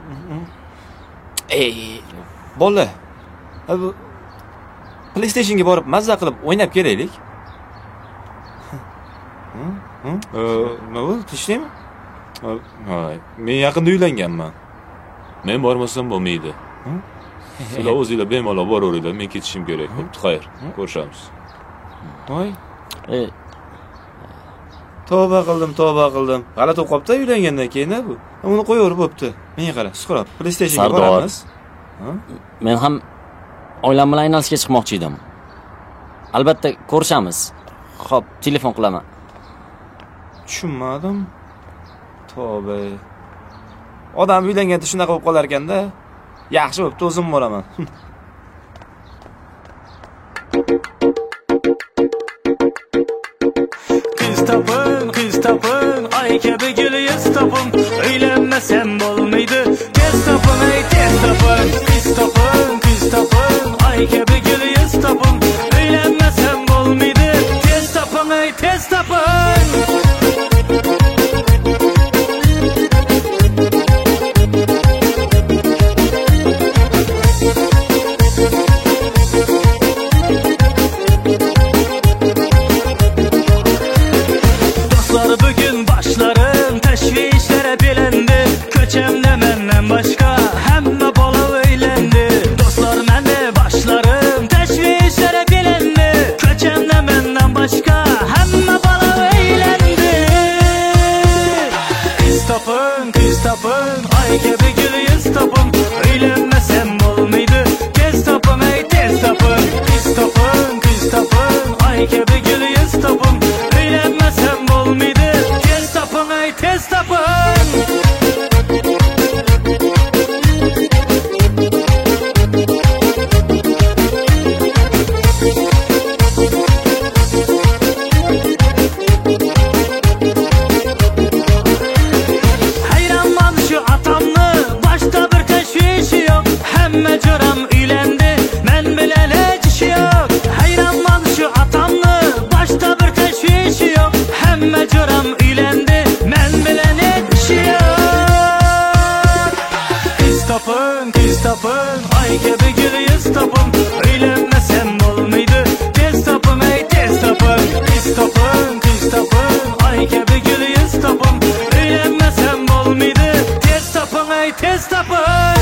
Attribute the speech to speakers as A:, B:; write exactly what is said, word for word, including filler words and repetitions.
A: Ey, bola. Bu PlayStation'ga borib mazza qilib o'ynab kelaylik. Hı? Ee, ne oldu? Tishdimi? Hay, men yaqinda uylanganman. Men bormasam bo'lmaydi. Sizlar o'zingizlar bemalol boraveringlar, men ketishim kerak. Bo'pti, xayr. Ko'rishamiz. Voy.
B: E,
A: Tavba qildim, tavba qildim. G'alati bo'lib qopti uylangandan keyin bu. Uni qo'yaver bo'pti. Menga qara, suqrab, PlayStation'ga boramiz.
B: Men ham oilam bilan aylanishga chiqmoqchi edim. Albatta ko'rishamiz. Xo'p, telefon qilaman.
A: Tushunmadim. Tavba. Odam uylanganda shunaqa bo'lib qolar ekanda. Yaxshi bo'pti, o'zim boraman.
C: Kız tapın, kız tapın, ay kabi gülüyüz tapın. Uylanmasam bo'lmaydi. Tez tapın, ay tez tapın. Kız tapın, kız tapın, ay kabi gülüyüz tapın. Uylanmasam bo'lmaydi. Tez tapın, ay tez tapın. Bugün başlarım teşvişlere bilendi. Köçemde menden başka hemme bala eylendi. Dostlar mende başlarım teşvişlere bilendi. Köçemde menden başka hemme bala eylendi. Kız tapın, kız tapın, ay gibi gülüyüz tapın. Eylenmesem olmaydı. Tez tapın, ey tez tapın. Kız tapın, kız tapın, ay gibi gülüyüz tapın. Eylenmesem olmaydı. Tez tapın. Hayranman şu atamlı, başta bir teşvişi yok. Hemme coram üylendi, men bilen hiç işi yok. Hayranman şu atamlı, başta bir teşvişi yok. Hemme coram üylendi, men bilen hiç işi yok. Kız tapın, kız tapın, ay gibi gülüyüz tapın. Uylanmasam olmaydı. Tez tapın, ey tez tapın. Kız tapın, kız tapın, ay gibi gülüyüz tapın. Uylanmasam olmaydı. Tez tapın, ey tez tapın.